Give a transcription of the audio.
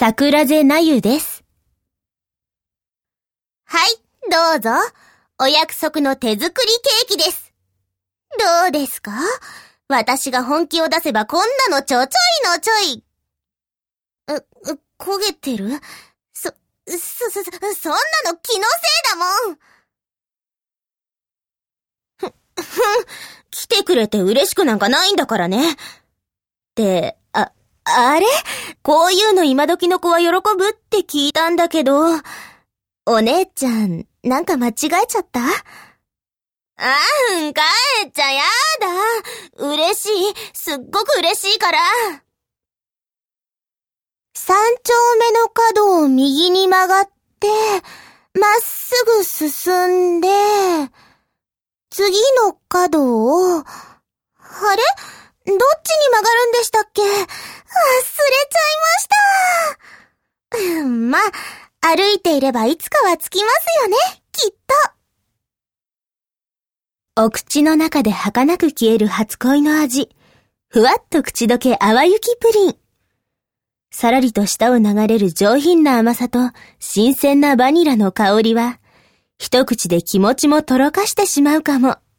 桜瀬なゆです。 はい、どうぞ。お約束の手作りケーキです。どうですか？私が本気を出せばこんなのちょいのちょい。焦げてる？そんなの気のせいだもん。 来てくれて嬉しくなんかないんだからね。あれ？こういうの今時の子は喜ぶって聞いたんだけど、お姉ちゃん、なんか間違えちゃった？ 帰っちゃやだ。嬉しい。すっごく嬉しいから。 3丁目の角を右に曲がって、まっすぐ進んで、次の角を、あれ？どっちに曲がるんでしたっけ？忘れちゃいました。まあ、歩いていればいつかは着きますよね、きっと。お口の中で儚く消える初恋の味。ふわっと口どけ淡雪プリン。さらりと舌を流れる上品な甘さと新鮮なバニラの香りは、一口で気持ちもとろかしてしまうかも。